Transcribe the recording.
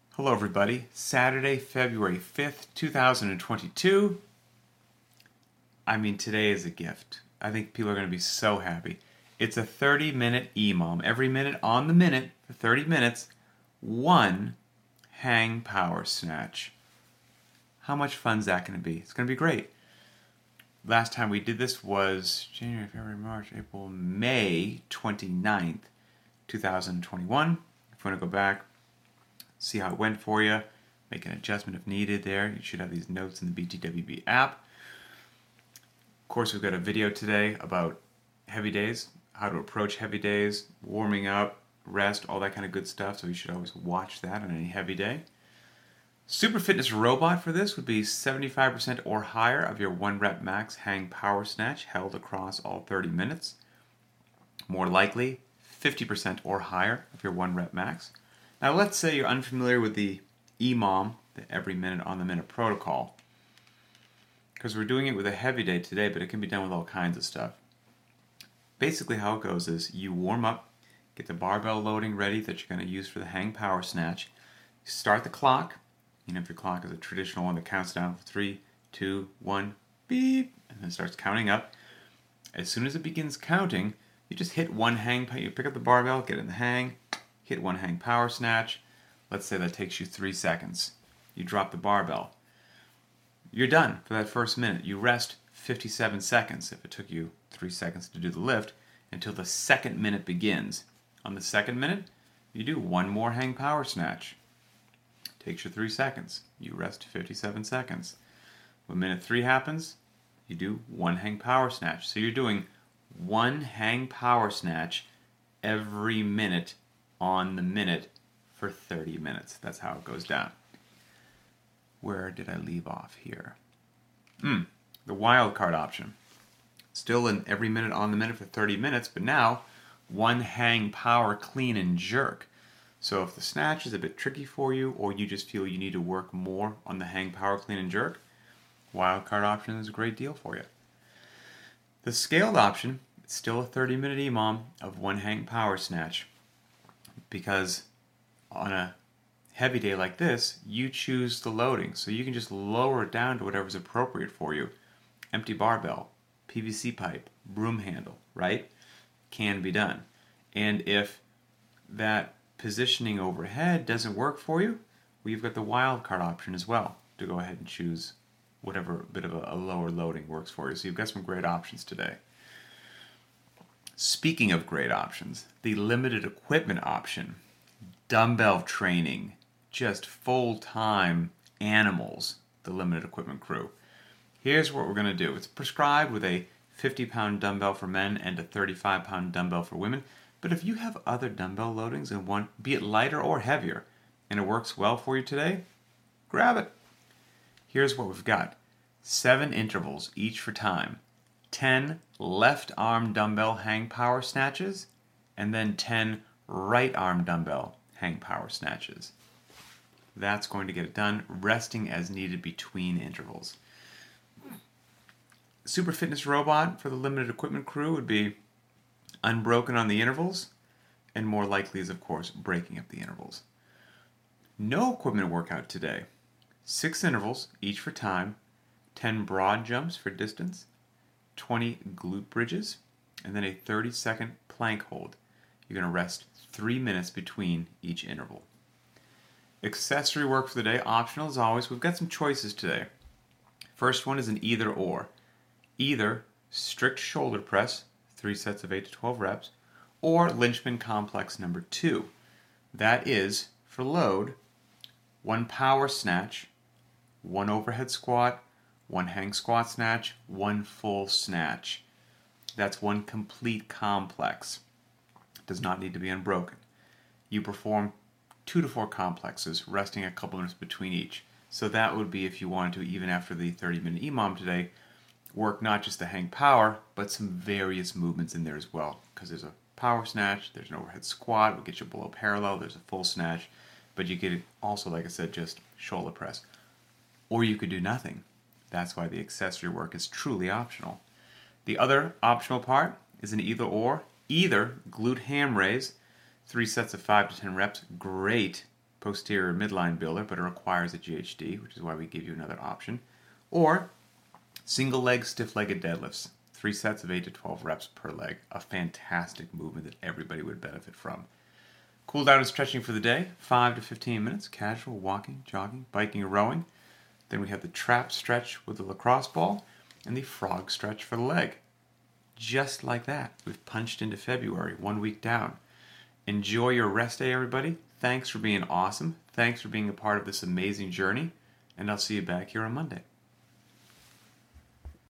Hello everybody, Saturday, February 5th, 2022. Today is a gift. I think people are going to be so happy. It's a 30-minute EMOM. Every minute on the minute, for 30 minutes, one hang power snatch. How much fun is that going to be? It's going to be great. Last time we did this was January, February, March, April, May 29th, 2021. If you want to go back, see how it went for you, make an adjustment if needed there. You should have these notes in the BTWB app. Of course, we've got a video today about heavy days, how to approach heavy days, warming up, rest, all that kind of good stuff, so you should always watch that on any heavy day. Super Fitness Robot for this would be 75% or higher of your 1 rep max hang power snatch held across all 30 minutes. More likely, 50% or higher of your 1 rep max. Now let's say you're unfamiliar with the EMOM, the every minute on the minute protocol, because we're doing it with a heavy day today, but it can be done with all kinds of stuff. Basically how it goes is you warm up, get the barbell loading ready that you're going to use for the hang power snatch. You start the clock, if your clock is a traditional one that counts down for 3, 2, 1, beep, and then starts counting up. As soon as it begins counting, you just hit one hang, you pick up the barbell, get in the hang, hit one hang power snatch. Let's say that takes you 3 seconds. You drop the barbell. You're done for that first minute. You rest 57 seconds if it took you 3 seconds to do the lift until the second minute begins. On the second minute, you do one more hang power snatch. Takes you 3 seconds. You rest 57 seconds. When minute 3 happens, you do one hang power snatch. So you're doing one hang power snatch every minute on the minute for 30 minutes. That's how it goes down. Where did I leave off here? The wild card option. Still in every minute on the minute for 30 minutes, but now one hang power clean and jerk. So if the snatch is a bit tricky for you, or you just feel you need to work more on the hang power clean and jerk, wild card option is a great deal for you. The scaled option, it's still a 30-minute EMOM of one hang power snatch, because on a heavy day like this, you choose the loading. So you can just lower it down to whatever's appropriate for you. Empty barbell, PVC pipe, broom handle, right? Can be done. And if that positioning overhead doesn't work for you, well, you've got the wild card option as well to go ahead and choose whatever bit of a lower loading works for you. So you've got some great options today. Speaking of great options, the limited equipment option, dumbbell training, just full-time animals, the limited equipment crew. Here's what we're going to do. It's prescribed with a 50-pound dumbbell for men and a 35-pound dumbbell for women. But if you have other dumbbell loadings and want, be it lighter or heavier, and it works well for you today, grab it. Here's what we've got. 7 intervals, each for time. 10 left arm dumbbell hang power snatches, and then 10 right arm dumbbell hang power snatches. That's going to get it done, resting as needed between intervals. Super Fitness Robot for the limited equipment crew would be unbroken on the intervals, and more likely is, of course, breaking up the intervals. No equipment workout today. 6 intervals, each for time, 10 broad jumps for distance, 20 glute bridges, and then a 30-second plank hold. You're going to rest 3 minutes between each interval. Accessory work for the day, optional as always. We've got some choices today. First one is an either or. Either strict shoulder press, 3 sets of 8 to 12 reps, or Lynchman complex number 2. That is, for load, 1 power snatch, 1 overhead squat, 1 hang squat snatch, 1 full snatch. That's 1 complete complex. It does not need to be unbroken. You perform 2 to 4 complexes, resting a couple minutes between each. So that would be if you wanted to, even after the 30-minute EMOM today, work not just the hang power, but some various movements in there as well. Because there's a power snatch, there's an overhead squat, will get you below parallel, there's a full snatch, but you could also, like I said, just shoulder press. Or you could do nothing. That's why the accessory work is truly optional. The other optional part is an either or. Either glute ham raise, 3 sets of 5 to 10 reps, great posterior midline builder, but it requires a GHD, which is why we give you another option. Or single leg stiff-legged deadlifts, 3 sets of 8 to 12 reps per leg. A fantastic movement that everybody would benefit from. Cool down and stretching for the day, 5 to 15 minutes, casual walking, jogging, biking, or rowing. Then we have the trap stretch with the lacrosse ball and the frog stretch for the leg. Just like that, we've punched into February, 1 week down. Enjoy your rest day, everybody. Thanks for being awesome. Thanks for being a part of this amazing journey. And I'll see you back here on Monday.